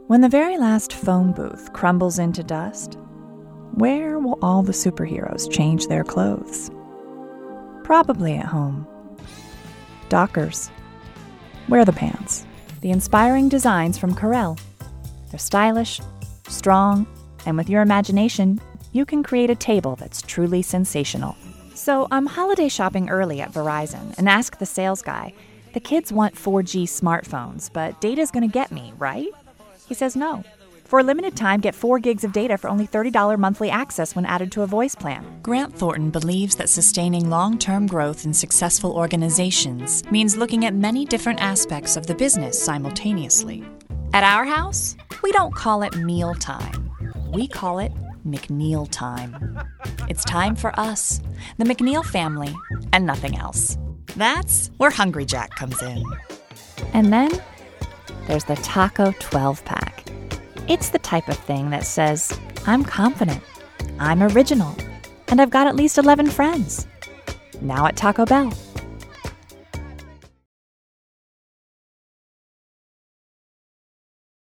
When the very last phone booth crumbles into dust, where will all the superheroes change their clothes? Probably at home. Dockers. Wear the pants. The inspiring designs from Corel. They're stylish, strong, and with your imagination, you can create a table that's truly sensational. So I'm holiday shopping early at Verizon and ask the sales guy, the kids want 4G smartphones, but data's gonna get me, right? He says no. For a limited time, get 4 gigs of data for only $30 monthly access when added to a voice plan. Grant Thornton believes that sustaining long-term growth in successful organizations means looking at many different aspects of the business simultaneously. At our house, we don't call it meal time. We call it McNeil time. It's time for us, the McNeil family, and nothing else. That's where Hungry Jack comes in. And then there's the Taco 12-pack. It's the type of thing that says, I'm confident, I'm original, and I've got at least 11 friends. Now at Taco Bell.